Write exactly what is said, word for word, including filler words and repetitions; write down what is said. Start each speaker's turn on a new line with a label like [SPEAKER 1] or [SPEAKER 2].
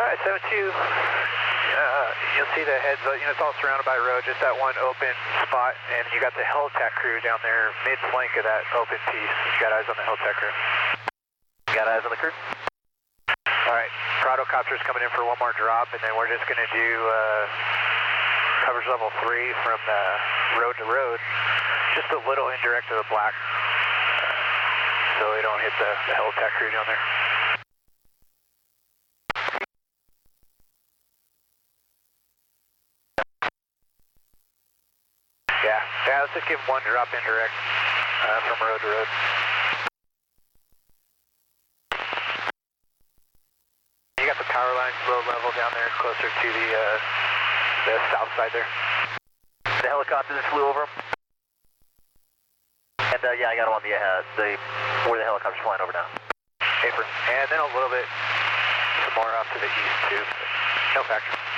[SPEAKER 1] Alright, seven two, uh, you'll see the heads, you know, it's all surrounded by road, just that one open spot, and you got the Helitac crew down there, mid-flank of that open piece. You got eyes on the Helitac crew?
[SPEAKER 2] Got eyes on the crew?
[SPEAKER 1] Alright, Pratocopter's coming in for one more drop, and then we're just going to do uh, coverage level three from the road to road, just a little indirect to the black, so we don't hit the, the Helitac crew down there. Yeah, yeah, let's just give him one drop indirect uh, from road to road. You got the power lines low level down there, closer to the uh, the south side there.
[SPEAKER 2] The helicopter just flew over him. And uh, yeah, I got him on the, uh, the, where the helicopter's flying over now.
[SPEAKER 1] Apron. And then a little bit some more off to the east too. No factor.